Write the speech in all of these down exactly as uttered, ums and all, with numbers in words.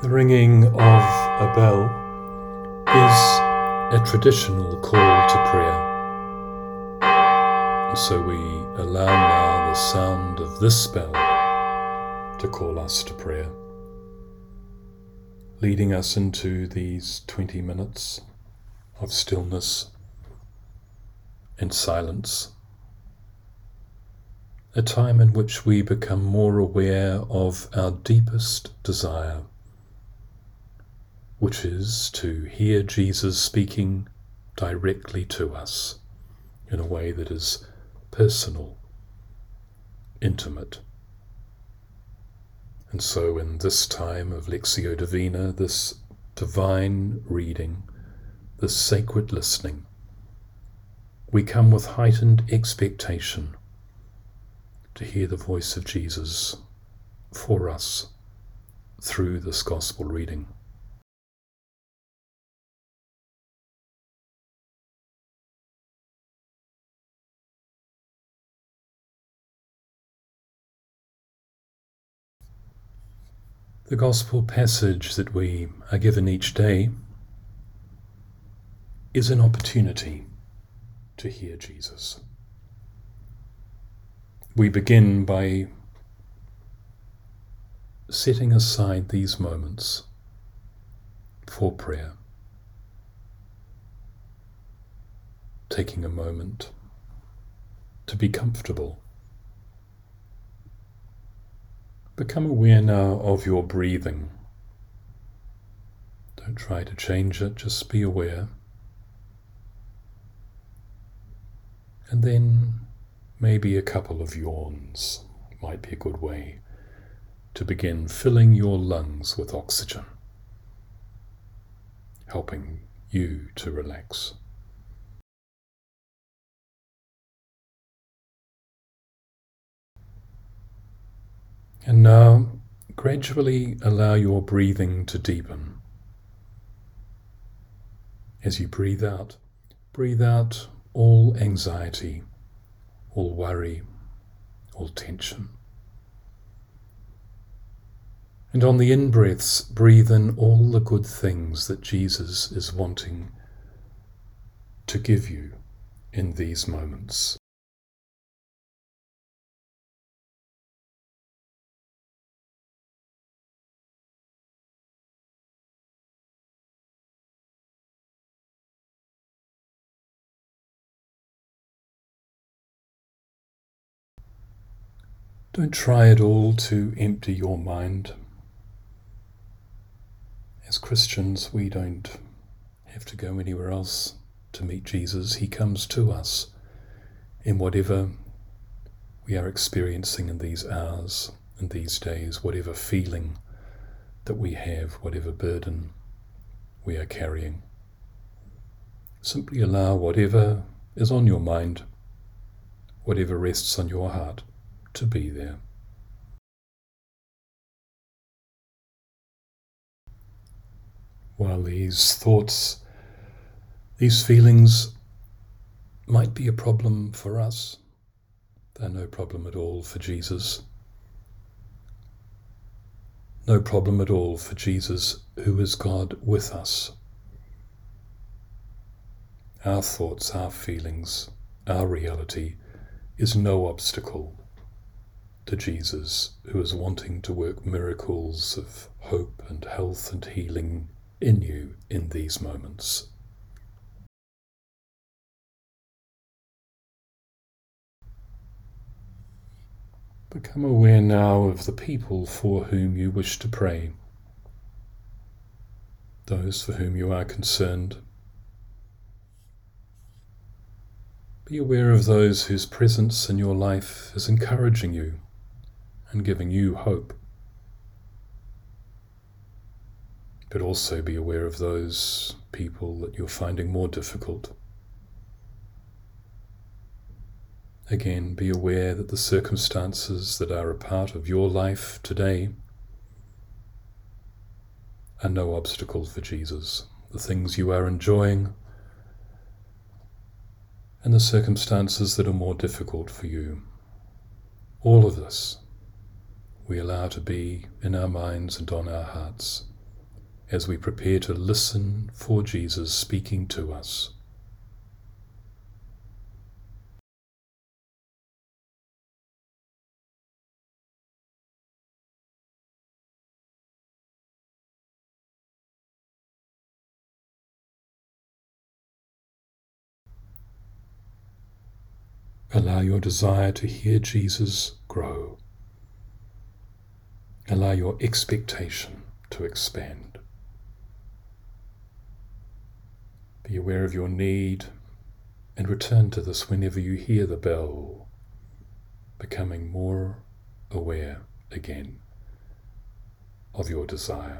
The ringing of a bell is a traditional call to prayer. So we allow now the sound of this bell to call us to prayer, leading us into these twenty minutes of stillness and silence, a time in which we become more aware of our deepest desire, which is to hear Jesus speaking directly to us in a way that is personal, intimate. And so in this time of Lectio Divina, this divine reading, this sacred listening, we come with heightened expectation to hear the voice of Jesus for us through this gospel reading. The gospel passage that we are given each day is an opportunity to hear Jesus. We begin by setting aside these moments for prayer, taking a moment to be comfortable. Become aware now of your breathing. Don't try to change it, just be aware. And then maybe a couple of yawns might be a good way to begin filling your lungs with oxygen, helping you to relax. And now, gradually allow your breathing to deepen. As you breathe out, breathe out all anxiety, all worry, all tension. And on the in-breaths, breathe in all the good things that Jesus is wanting to give you in these moments. Don't try at all to empty your mind. As Christians, we don't have to go anywhere else to meet Jesus. He comes to us in whatever we are experiencing in these hours, in these days, whatever feeling that we have, whatever burden we are carrying. Simply allow whatever is on your mind, whatever rests on your heart, to be there. While these thoughts, these feelings might be a problem for us, they're no problem at all for Jesus. No problem at all for Jesus, who is God with us. Our thoughts, our feelings, our reality is no obstacle to Jesus, who is wanting to work miracles of hope and health and healing in you in these moments. Become aware now of the people for whom you wish to pray, those for whom you are concerned. Be aware of those whose presence in your life is encouraging you and giving you hope. But also be aware of those people that you're finding more difficult. Again, be aware that the circumstances that are a part of your life today are no obstacle for Jesus. The things you are enjoying and the circumstances that are more difficult for you. All of this we allow to be in our minds and on our hearts as we prepare to listen for Jesus speaking to us. Allow your desire to hear Jesus grow. Allow your expectation to expand. Be aware of your need and return to this whenever you hear the bell, becoming more aware again of your desire.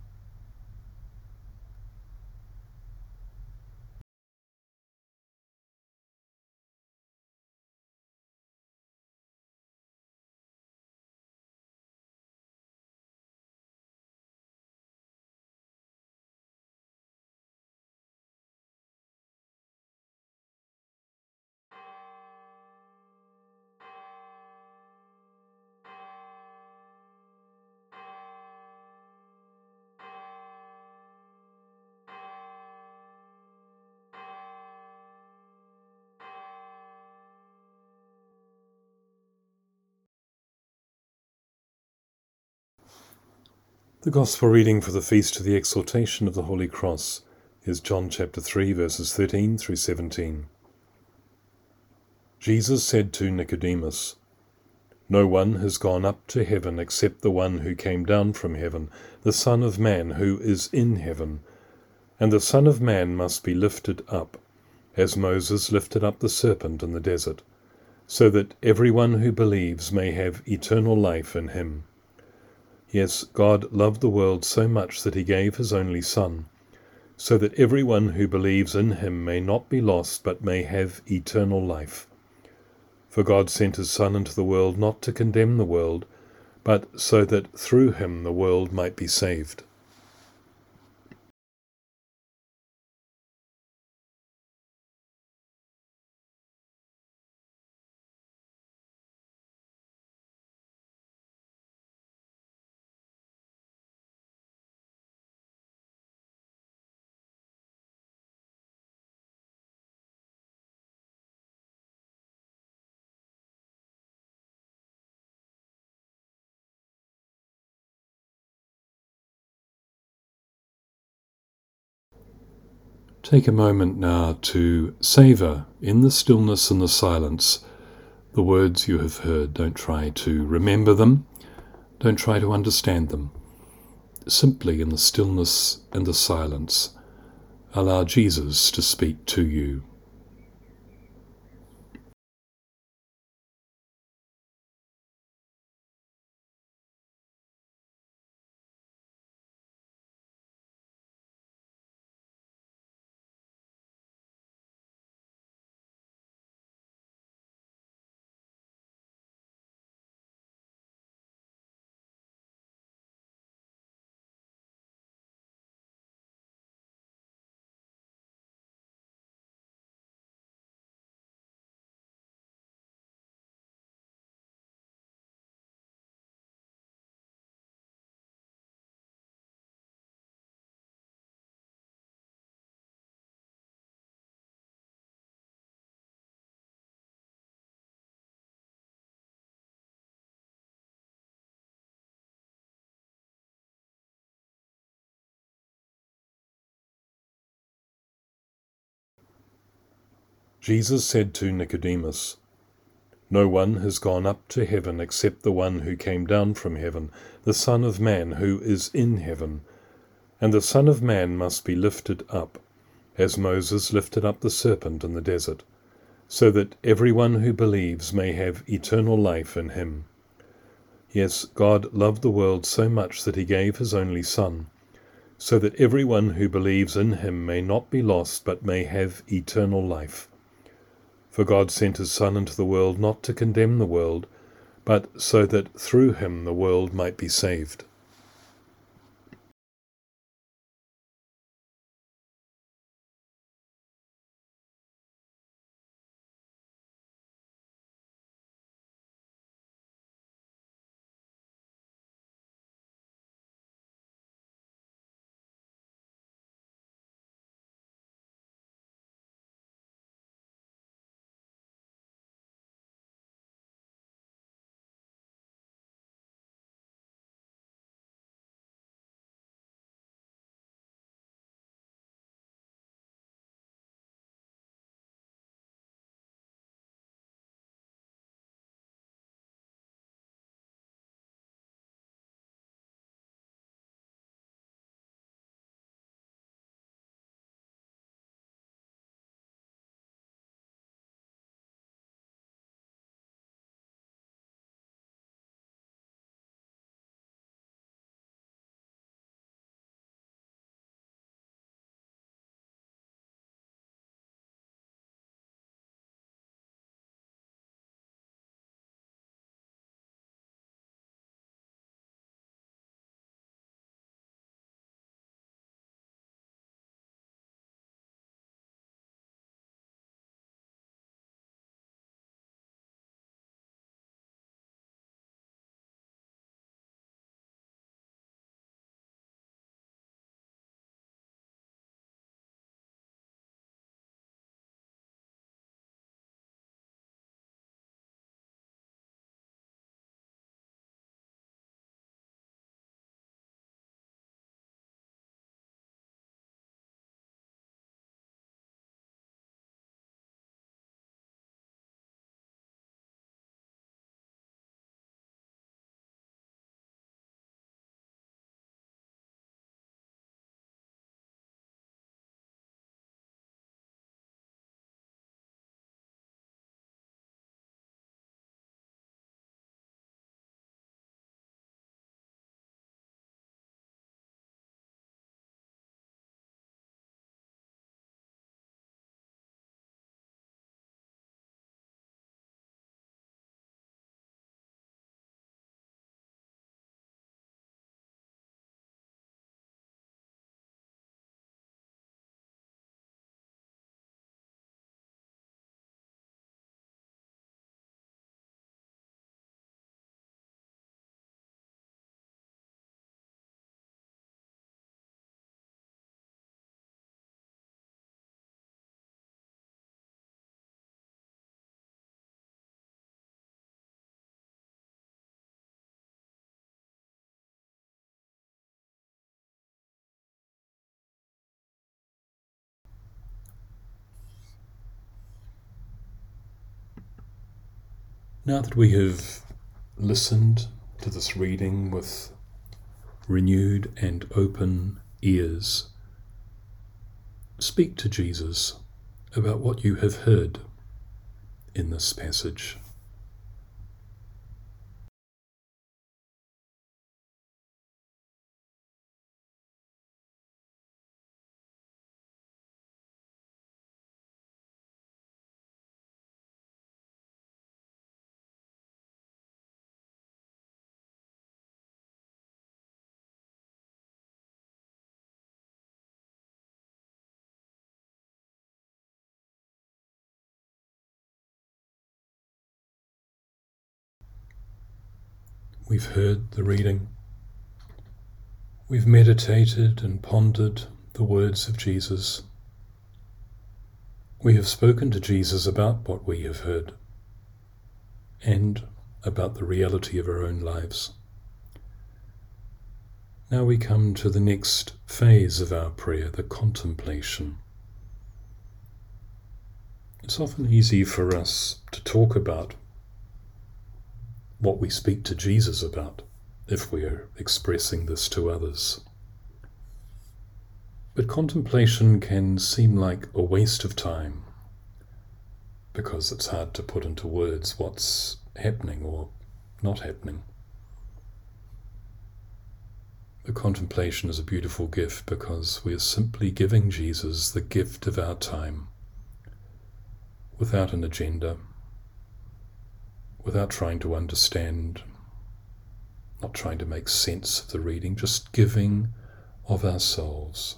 The Gospel reading for the Feast of the Exaltation of the Holy Cross is John chapter three, verses thirteen through seventeen. Jesus said to Nicodemus, "No one has gone up to heaven except the one who came down from heaven, the Son of Man who is in heaven. And the Son of Man must be lifted up, as Moses lifted up the serpent in the desert, so that everyone who believes may have eternal life in him. Yes, God loved the world so much that he gave his only Son, so that everyone who believes in him may not be lost but may have eternal life. For God sent his Son into the world not to condemn the world, but so that through him the world might be saved." Take a moment now to savour, in the stillness and the silence, the words you have heard. Don't try to remember them. Don't try to understand them. Simply in the stillness and the silence, allow Jesus to speak to you. Jesus said to Nicodemus, "No one has gone up to heaven except the one who came down from heaven, the Son of Man who is in heaven. And the Son of Man must be lifted up, as Moses lifted up the serpent in the desert, so that everyone who believes may have eternal life in him. Yes, God loved the world so much that he gave his only Son, so that everyone who believes in him may not be lost but may have eternal life. For God sent his Son into the world not to condemn the world, but so that through him the world might be saved." Now that we have listened to this reading with renewed and open ears, speak to Jesus about what you have heard in this passage. We've heard the reading. We've meditated and pondered the words of Jesus. We have spoken to Jesus about what we have heard and about the reality of our own lives. Now we come to the next phase of our prayer, the contemplation. It's often easy for us to talk about what we speak to Jesus about if we are expressing this to others. But contemplation can seem like a waste of time because it's hard to put into words what's happening or not happening. The contemplation is a beautiful gift because we are simply giving Jesus the gift of our time without an agenda, without trying to understand, not trying to make sense of the reading, just giving of ourselves.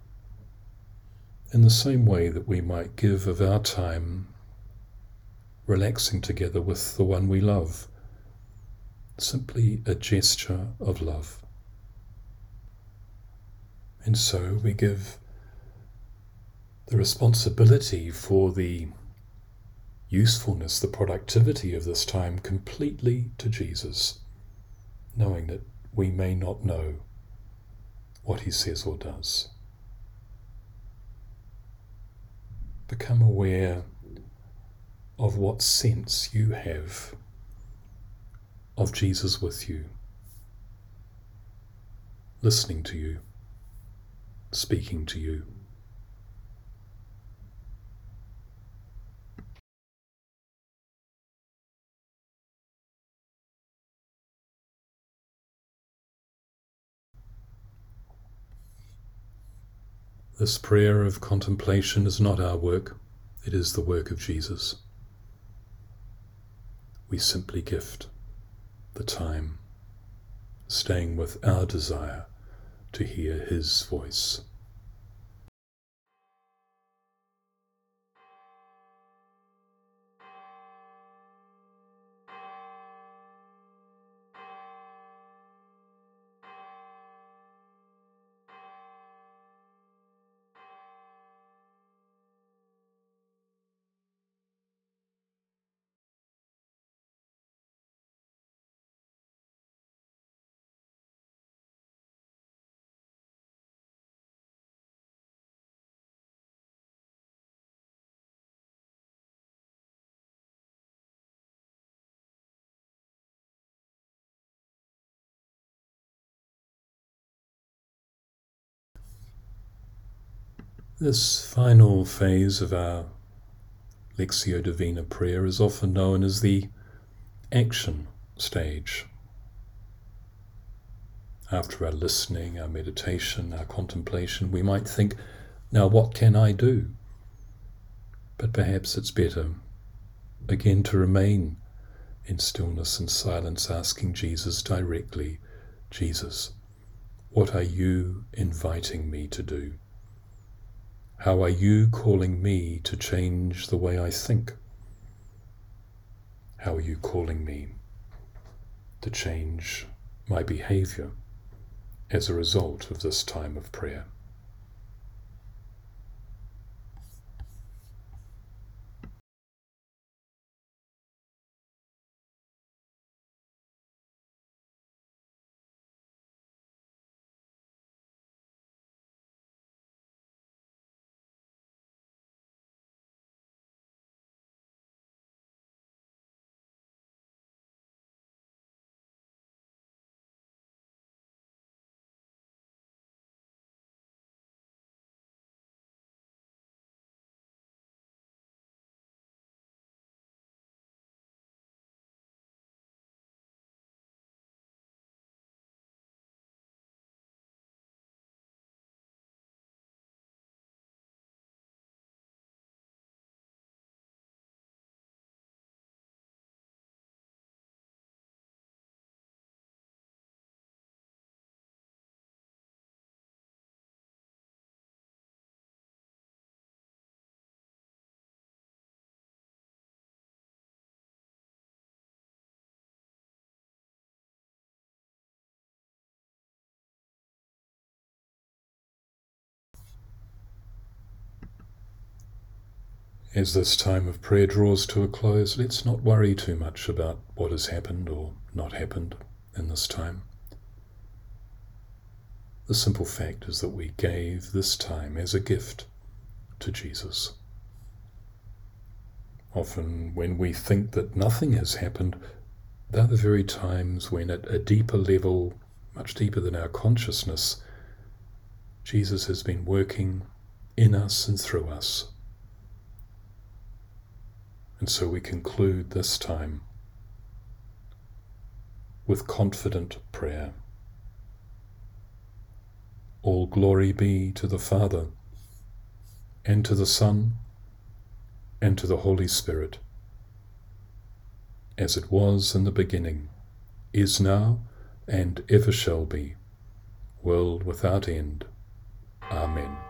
In the same way that we might give of our time relaxing together with the one we love, simply a gesture of love. And so we give the responsibility for the usefulness, the productivity of this time completely to Jesus, knowing that we may not know what he says or does. Become aware of what sense you have of Jesus with you, listening to you, speaking to you. This prayer of contemplation is not our work, it is the work of Jesus. We simply gift the time, staying with our desire to hear his voice. This final phase of our Lectio Divina prayer is often known as the action stage. After our listening, our meditation, our contemplation, we might think, now what can I do? But perhaps it's better, again, to remain in stillness and silence, asking Jesus directly, Jesus, what are you inviting me to do? How are you calling me to change the way I think? How are you calling me to change my behavior as a result of this time of prayer? As this time of prayer draws to a close, let's not worry too much about what has happened or not happened in this time. The simple fact is that we gave this time as a gift to Jesus. Often when we think that nothing has happened, they're the very times when at a deeper level, much deeper than our consciousness, Jesus has been working in us and through us. And so we conclude this time with confident prayer. All glory be to the Father, and to the Son, and to the Holy Spirit, as it was in the beginning, is now, and ever shall be, world without end. Amen.